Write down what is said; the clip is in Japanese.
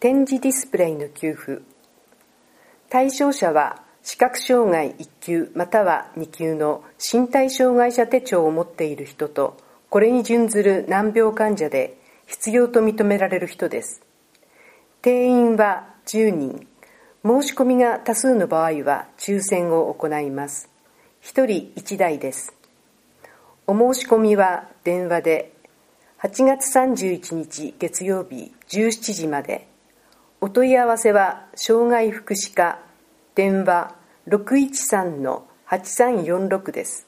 展示ディスプレイの給付。対象者は視覚障害1級または2級の身体障害者手帳を持っている人と、これに準ずる難病患者で必要と認められる人です。定員は10人。申し込みが多数の場合は抽選を行います。1人1台です。お申し込みは電話で8月31日月曜日17時まで。お問い合わせは障害福祉課電話613-8346です。